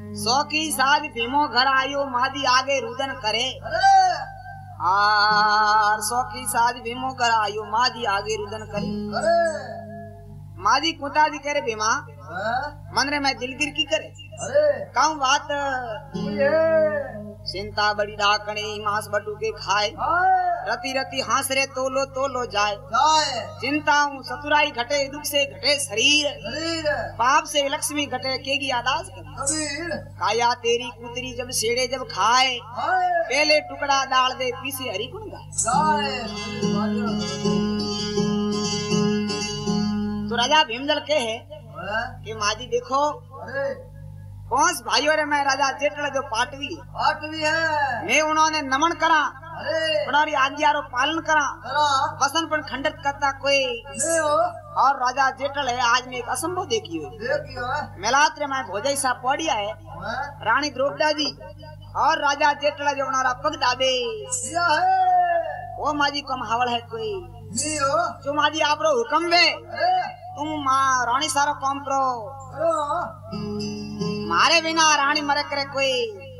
सौखी साज भीमो घर आयो मादी आगे रुदन करे। आर सौखी साज भीमो घर आयो मादी आगे रुदन करे। मादी कुता दी करे भीमा मन रे मैं दिलगिर की करे। काऊ बात चिंता बड़ी डाकणी मांस बटू के खाए। रति रति हास रे तोलो तोलो जाए। चिंता हूँ सतुराई घटे दुख से घटे शरीर। पाप से लक्ष्मी घटे केगी आदास कर। काया तेरी कुतरी जब सेड़े जब खाए। पहले टुकड़ा डाल दे पीछे हरी गुण गाए। तो राजा भीमजल के है कि माजी देखो कौन भाइयों रे मैं राजा जेठल जो पाटवी है मैं उन्होंने नमन करा उन्होंने आज्ञा रो पालन करा वसन पर खंडित करता कोई और राजा जेठल है आज में एक असंभव देखी हुई मेलात्र में भोजई सा पौड़िया है रानी द्रौपदा जी और राजा जेठल जो उन्होंने पग दाबे वो माजी कम हवल है कोई जो माजी आप रो हुक्म वे तुम माँ रानी सारो कॉम प्रो मारे बिना रानी मरे करे कोई।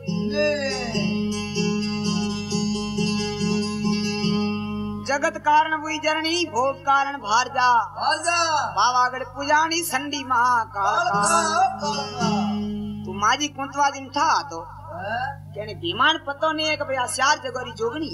जगत कारण हुई जननी भोग कारण भारजा बावागढ़ पुजानी संडी महाकाल। तू माजी कुंतवा दिन था तो कहने बीमान पतो नहीं है कि भैया श्यार जगोरी जोगनी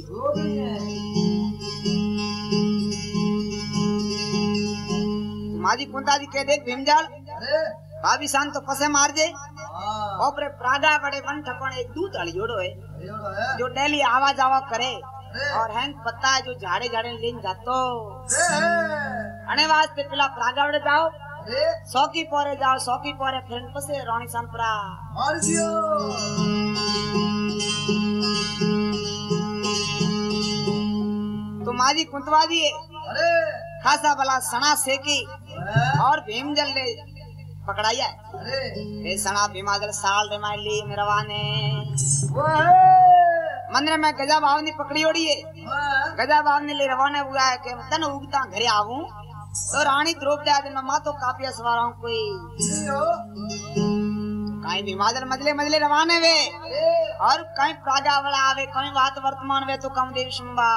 माजी कुंता जी कह देख भीमजाल भाभी शान तो फसे मार दे ओपरे प्रागा बड़े मन ठपण एक दूत अलियोड़ो है जो डेली आवा जावा करे और हैंग पत्ता है जो झाड़े झाड़े लेन जातो अने वास्ते पिला प्रागा बड़े जाओ सौकी पोरे जाओ सौकी पोरे फिर पसे रानी संपरा मार दियो। तो माजी कुंतवा जी खासा भला सना सेकी और भीमजल ले पकड़ाया है सना भीमाजल साल रे माय ली मेरवाने मंदिर में गजा भावनी पकड़ी ओड़ी है गजा भावनी ले रवाने हुआ है कि तन उगता घरे आऊं तो रानी द्रौपदा दिन मां तो काफिया सवार हूं कोई कहीं भीमाजल मजले मजले रवाने वे और कहीं प्रागा वाला आवे कहीं बात वर्तमान वे तो कम देव शंबा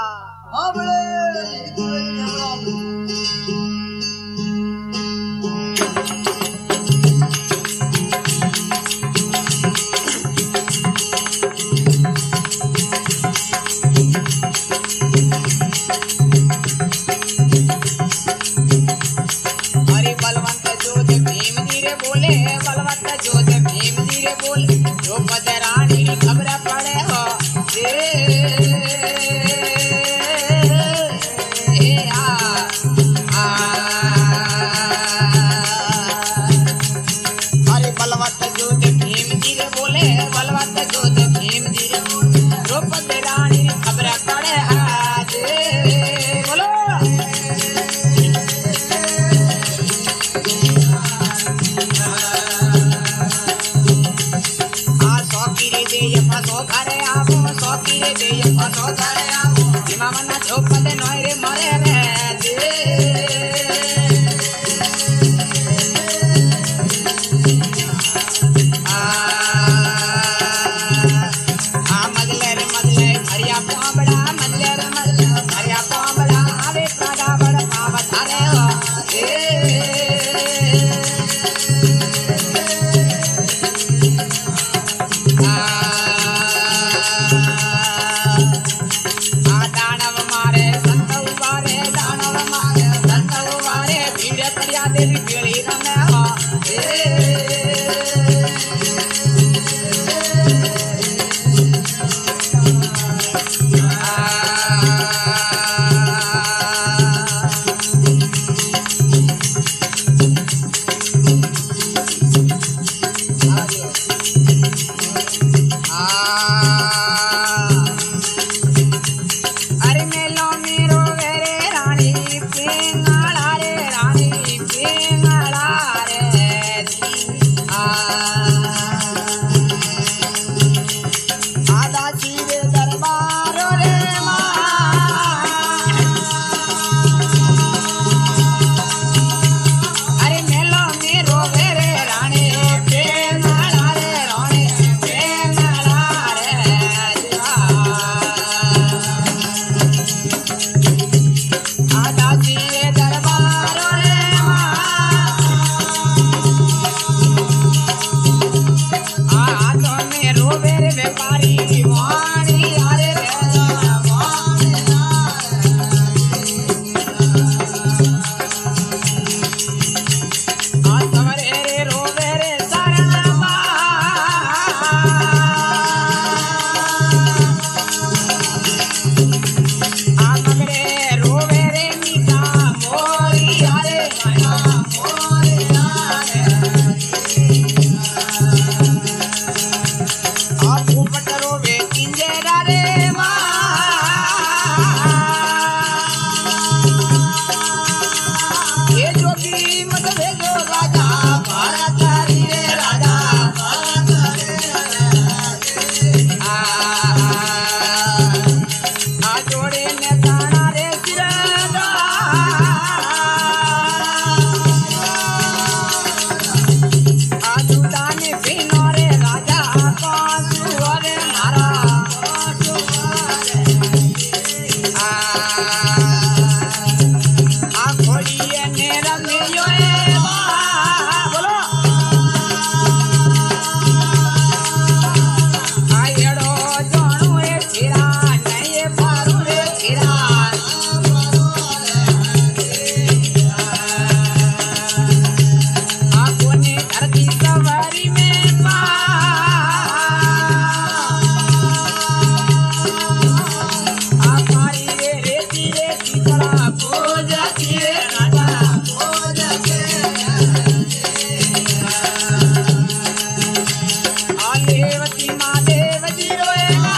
लेवती महादेव जी रोएगा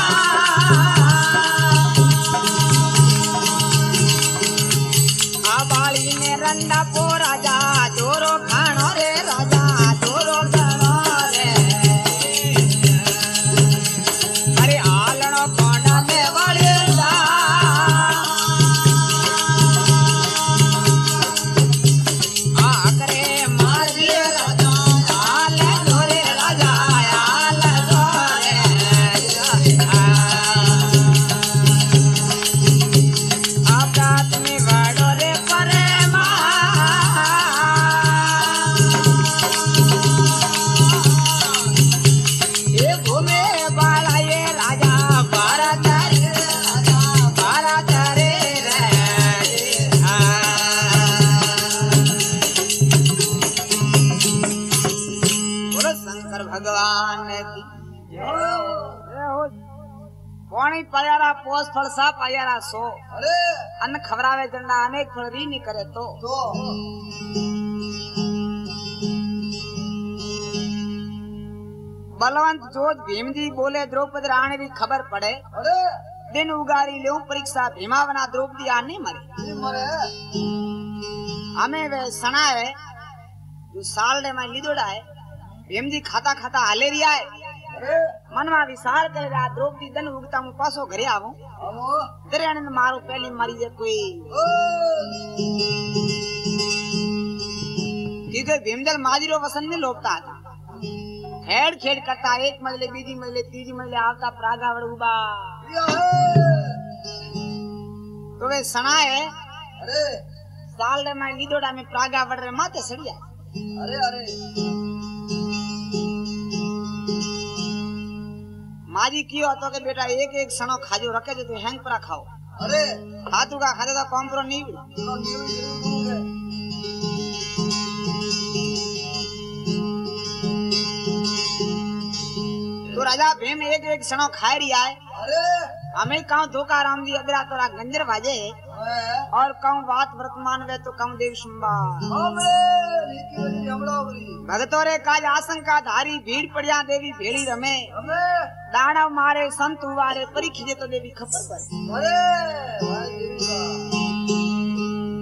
आबाली ने रंडा पो राजा जोरो खानो रे राजा जोरो खानो रे अरे आलनो कोंडा में वड़ेगा आकरे मार दिए राजा आल जोरे राजा आल जोरे आपका तुम्हें बड़ो रे परेमा ये घूमे बाला ये राजा भारत रे बोलो शंकर भगवान की कौन ही पयारा पोस फल सा पयारा सो अरे अन्न खबरावे जंडा अनेक फल री नहीं करे तो बलवंत जोत भीम जी बोले द्रौपदी रानी की खबर पड़े अरे दिन उगारी ले परीक्षा भीमा बना द्रौपदी आने मरे ये मरे हमें वे सना है जो साल ने मैं लिदोड़ा है भीम जी खाता खाता हाले रिया है अरे मन में विचार कर रहा द्रौपदी दन उगता मु पासो घरे आवूं हमो दरियाने ने मारो पहली मरी जे कोई ओ क्योंकि भीमदल माजीरो वसन में लोपता था खेड़ खेड़ करता एक मजले बीजी मजले तीजी मजले आवता प्रागा वड़ूबा या है तो वे सना है अरे साल रे मैं लीदोड़ा में प्रागा वड़ रे माते सड़िया अरे अरे माजी कियो तो के बेटा एक एक सनो खाजो रखे जो तो हैंग परा खाओ अरे हाथू का खाते तो कॉम्प्रो नहीं हुई तो न्यू जरूर है तो राजा भीम एक एक सनो खाए रिया है अरे हमें कहूँ धोखा राम जी अदरा तोरा गंजर बाजे और कहूँ बात वर्तमान वे तो कहूँ देव सुम्बा हमरे रीति वजी हमला वरी भगतों रे काज आशंका धारी भीड़ पड़िया देवी भेड़ी रमे हमें दानव मारे संत हुआरे परी खिजे तो देवी खपर पर अरे भाई देवी